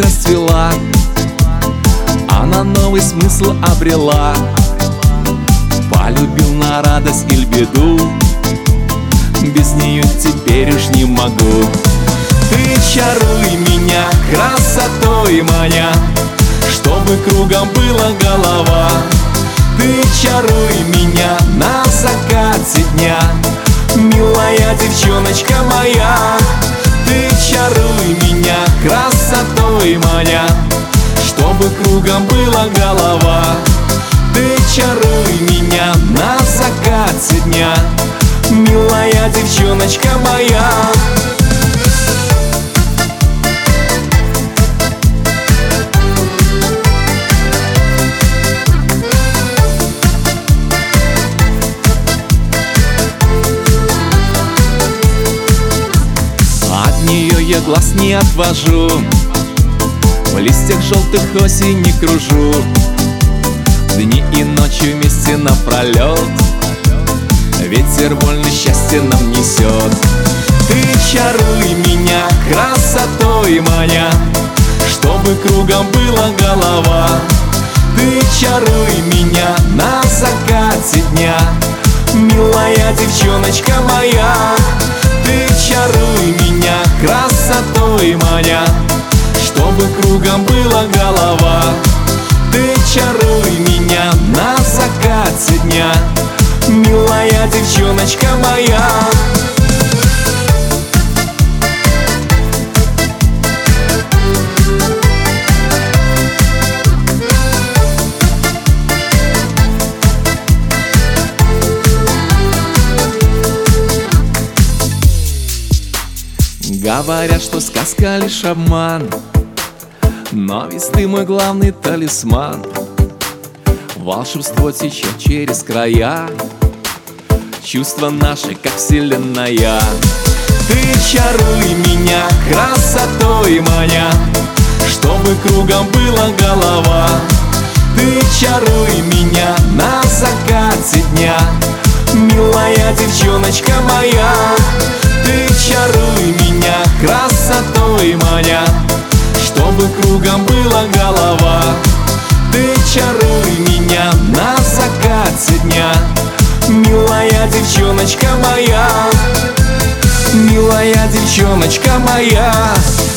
расцвела, она новый смысл обрела. Полюбил на радость или беду, без нее теперь уж не могу. Ты чаруй меня красотой маня, чтобы кругом была голова. Ты чаруй меня на закате дня, милая девчоночка моя. Ты чаруй меня красотой маня, чтобы кругом была голова. Ты чаруй меня на закате дня, милая девчоночка моя. От нее я глаз не отвожу, в листьях желтых осени кружу, дни и ночи вместе напролет, ветер вольный счастье нам несет. Ты чаруй меня красотой маня, чтобы кругом была голова. Ты чаруй меня на закате дня, милая девчоночка моя. Ты чаруй меня красотой маня, чтобы кругом была голова. Ты чаруй меня на закате дня, милая девчоночка моя. Говорят, что сказка лишь обман, но ведь ты мой главный талисман. Волшебство течет через края, чувства наши, как вселенная. Ты чаруй меня красотой маня, чтобы кругом была голова. Ты чаруй меня на закате дня, милая девчоночка моя. Ты чаруй меня красотой маня, чтобы кругом была голова. Ты чаруй меня на закате дня, милая девчоночка моя. Милая девчоночка моя.